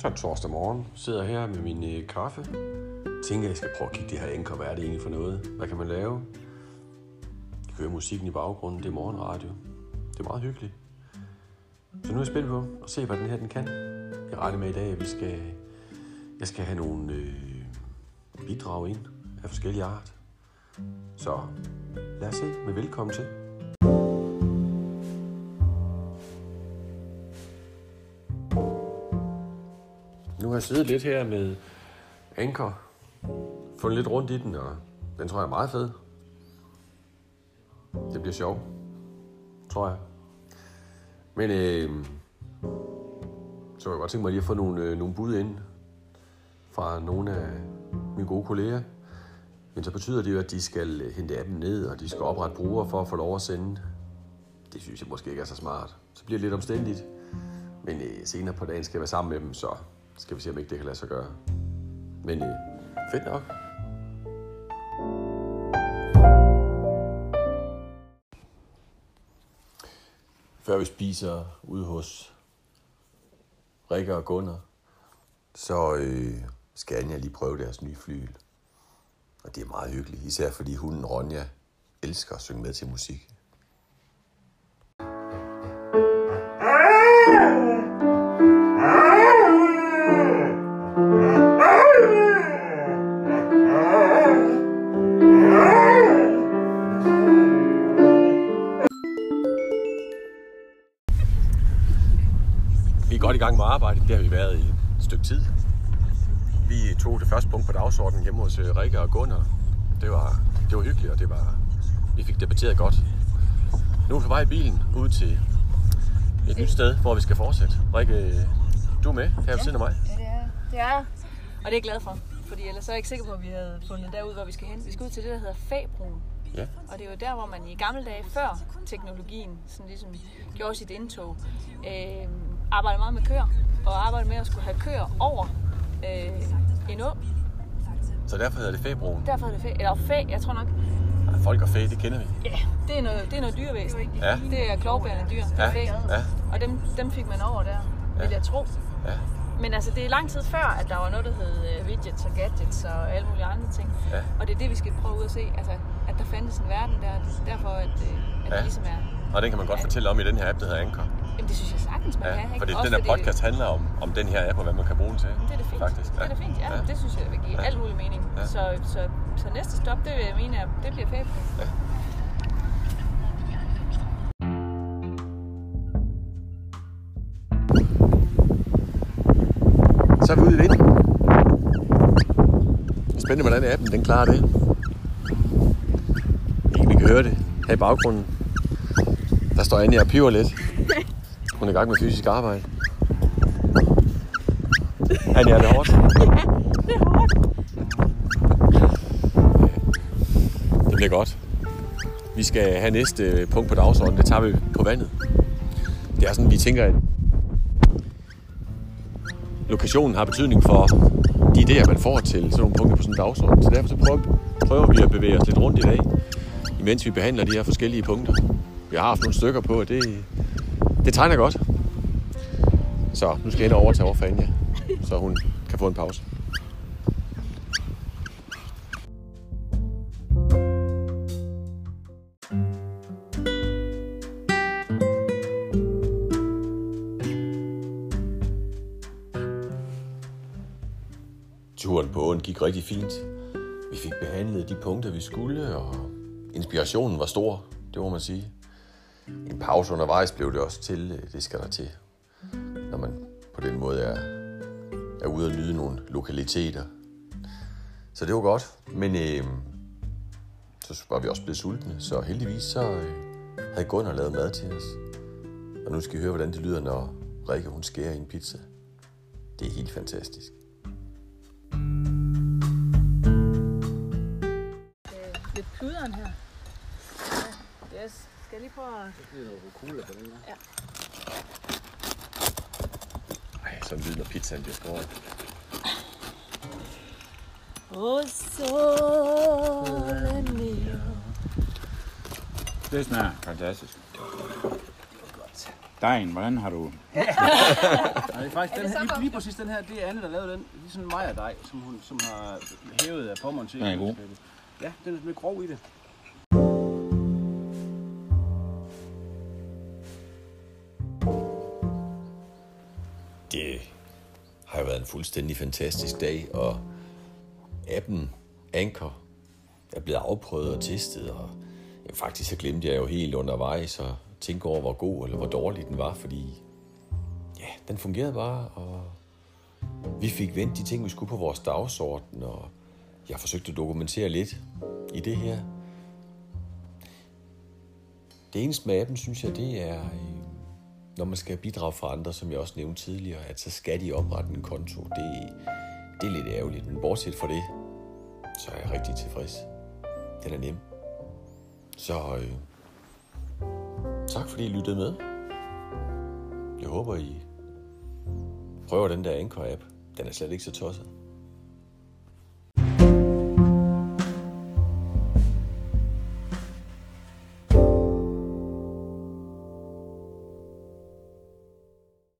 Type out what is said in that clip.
Så er det torsdag morgen. Sidder her med min kaffe. Tænker, jeg skal prøve at kigge det her Anchor. Hvad er det egentlig for noget? Hvad kan man lave? Jeg hører musikken i baggrunden. Det er morgenradio. Det er meget hyggeligt. Så nu er jeg spændt på at se, hvad den her den kan. Jeg regner med i dag, at jeg skal have nogle bidrag ind af forskellige art. Så lad os se. Men velkommen til. Nu har jeg siddet lidt her med Anchor. Fundet lidt rundt i den, og den tror jeg er meget fed. Det bliver sjovt, tror jeg. Men så jeg godt tænke mig lige at få nogle bud ind fra nogle af mine gode kolleger. Men så betyder det jo, at de skal hente appen ned, og de skal oprette brugere for at få lov at sende. Det synes jeg måske ikke er så smart. Så bliver det lidt omstændigt. Men senere på dagen skal jeg være sammen med dem, så skal vi se, om ikke det kan lade sig gøre. Men fedt nok. Før vi spiser ude hos Rikke og Gunnar, så skal Anja lige prøve deres nye flygel. Og det er meget hyggeligt, især fordi hunden Ronja elsker at synge med til musik. Vi er godt i gang med arbejdet. Det har vi været i et stykke tid. Vi tog det første punkt på dagsordenen hjemme hos Rikke og Gunnar. Det var hyggeligt, og vi fik debatteret godt. Nu er vi på vej i bilen ud til et nyt sted, hvor vi skal fortsætte. Rikke, du er med her ved siden af mig. Ja, det er jeg. Og det er jeg glad for. Fordi ellers så er jeg ikke sikker på, at vi havde fundet derud, hvor vi skal hen. Vi skal ud til det, der hedder Fabroen. Ja. Og det er jo der, hvor man i gamle dage, før teknologien sådan ligesom gjorde sit indtog, arbejdede meget med køer. Og arbejdede med at skulle have køer over en å. Så derfor hedder det Fabroen? Derfor hedder det eller fæ, jeg tror nok. Folk og fæ, det kender vi. Ja, det er noget dyrevæsen. Ja. Det er klovbærende dyr. Ja. Fæ. Ja. Og dem fik man over der, vil jeg tro. Ja. Men altså, det er lang tid før, at der var noget, der hed widgets og gadgets og alle mulige andre ting. Ja. Og det er det, vi skal prøve ud at se. Altså, at der fandtes en verden der. Det er derfor, at det ligesom er... Og den kan man godt fortælle om i den her app, der hedder Anchor. Jamen, det synes jeg sagtens, man kan. Ikke? Fordi den her podcast handler om den her app, og hvad man kan bruge den til. Det er det fint. Faktisk. Det er det fint, ja. Det synes jeg vil give alt mulig mening. Ja. Så næste stop, det vil jeg mene, at det bliver fedt. Ja. Så er vi ude i vind. Spændende, hvordan appen den klarer det. Vi kan høre det her i baggrunden. Der står Anja og piver lidt. Hun er i gang med fysisk arbejde. Anja, er det hårdt? Det er hårdt. Det bliver godt. Vi skal have næste punkt på dagsordenen. Det tager vi på vandet. Det er sådan, vi tænker, at lokationen har betydning for de idéer, man får til sådan nogle punkter på sådan en dagsorden. Så derfor så prøver vi at bevæge os lidt rundt i dag, imens vi behandler de her forskellige punkter. Vi har haft nogle stykker på, og det tegner godt. Så nu skal jeg ind og overtage over for Anja, så hun kan få en pause. Turen på åen gik rigtig fint. Vi fik behandlet de punkter, vi skulle, og inspirationen var stor, det må man sige. En pause undervejs blev det også til, det skal der til, når man på den måde er ude at nyde nogle lokaliteter. Så det var godt, men så var vi også blevet sultne, så heldigvis så havde Gunnar lavet mad til os. Og nu skal vi høre, hvordan det lyder, når Rikke hun skærer i en pizza. Det er helt fantastisk. Lidt pluderen her. Ja, yes. Skal jeg lige prøve at... Det bliver noget rucola på den her. Ja. Ej, sådan lyder pizzaen bliver skåret. Sole mio. Det smager fantastisk. Godt. Dejen, hvordan har du... Nej, det er faktisk den her, lige præcis den her, det er Anne, der lavede den. Det er sådan en mejerdej, som har hævet af påmånd til. Den er god. Ja, den er lidt grov i det. Det har jo været en fuldstændig fantastisk dag, og appen Anchor er blevet afprøvet og testet, og faktisk så glemte jeg jo helt undervejs at tænke over, hvor god eller hvor dårlig den var, fordi ja, den fungerede bare, og vi fik vendt de ting, vi skulle på vores dagsorden, og jeg forsøgte at dokumentere lidt i det her. Det eneste med appen, synes jeg, det er, når man skal bidrage for andre, som jeg også nævnte tidligere, at så skal de oprette en konto. Det er lidt ærgerligt, men bortset fra det, så er jeg rigtig tilfreds. Den er nem. Så tak fordi I lyttede med. Jeg håber, I prøver den der Anchor-app. Den er slet ikke så tosset.